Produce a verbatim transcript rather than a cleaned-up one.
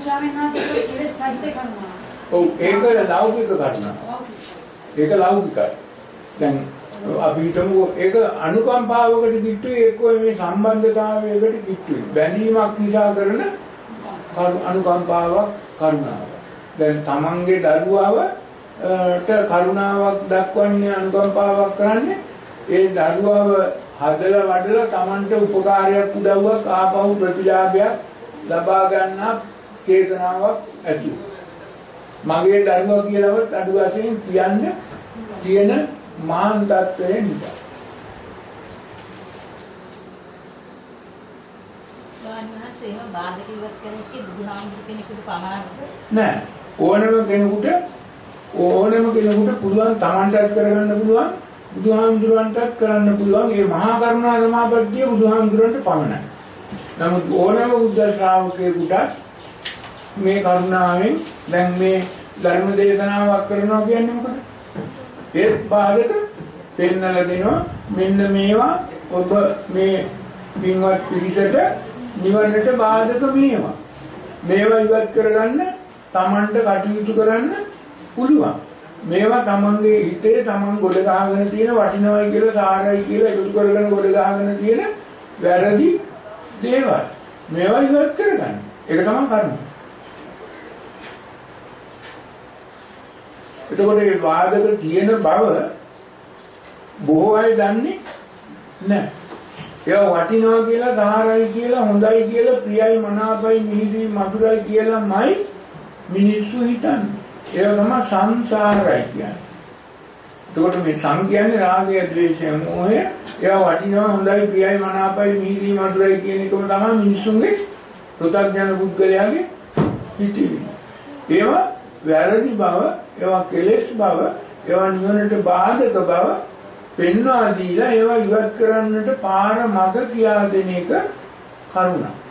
ස්වාමීන් වහන්සේ ඉතින් සාහිත්‍ය කරුණා. ඔව් ඒක ලෞකික කරුණා. ඒක ලෞකිකයි. දැන් අපි හිතමු ඒක අනුකම්පාවකට කිට්ටුයි එක්ක මේ සම්බන්ධතාවයකට කිට්ටුයි. බැඳීමක් නිසා කරන අනුකම්පාවක් කරුණාවක්. දැන් තමන්ගේ දරුවවට කරුණාවක් දක්වන්නේ අනුකම්පාවක් කරන්නේ ඒ දරුවව හදලා වඩලා තමන්ට උපකාරයක් උදව්වක් ආපහු ප්‍රතිලාභයක් ලබා ගන්න චේතනාවක් ඇති. මගේ දරුවා කියලාවත් අඩු වශයෙන් කියන්න තියෙන මහාන් තත්ත්වය නිසා. සෝන්වහන්සේම බාධක ඉවත් කරන්නේ බුදුහාමුදුර කෙනෙකුට පමණක්ද? නෑ. ඕනම කෙනෙකුට ඕනම කෙනෙකුට පුළුවන් තමන්ටත් කරගන්න පුළුවන් බුදුහාමුදුරන්ටත් කරන්න පුළුවන්. මේ මහා කරුණා සමාපත්තිය බුදුහාමුදුරන්ට පමණයි. නමුත් ඕනම බුද්ධ ශ්‍රාවකයෙකුට මේ කරුණාවෙන් දැන් මේ ධර්ම දේශනාවක් කරනවා කියන්නේ මොකද? ඒ බාධක පෙන්නලා දෙනවා. මෙන්න මේවා ඔබ මේ පින්වත් පිරිසට නිවනට බාධක මේවා. මේවා ඉවත් කරගන්න තමන්ට කටයුතු කරන්න පුළුවන්. මේවා තමන්ගේ හිතේ තමන් ගොඩ ගහගෙන තියෙන වටිනවයි කියලා සාරයි කියලා එකතු කරගෙන ගොඩ ගහගෙන තියෙන වැරදි දේවල්. මේවා ඉවත් කරගන්න. ඒක තමයි කරන්නේ. එතකොට මේ වාදක තියෙන බව බොහෝ අය දන්නේ නැහැ. ඒවා වටිනවා කියලා, සාරයි කියලා, හොඳයි කියලා, ප්‍රියයි, මනාපයි, මිහිරි, මధుරයි කියලාමයි මිනිස්සු හිතන්නේ. ඒක තමයි සංසාරයි කියන්නේ. එතකොට මේ සං කියන්නේ රාගය, ද්වේෂය, මෝහය. ඒවා වටිනවා, හොඳයි, ප්‍රියයි, මනාපයි, මිහිරි, මధుරයි කියන එකම තමයි මිනිස්සුන්ගේ පෘථග්ජන පුද්ගලයාගේ හිතවිලි. ඒවා වැරදි බව, ඒවා කෙලෙස් බව, ඒවා නිවනට බාධක බව පෙන්වා දීලා ඒවා ඉවත් කරන්නට පාර මඟ කියා දෙන එක කරුණා.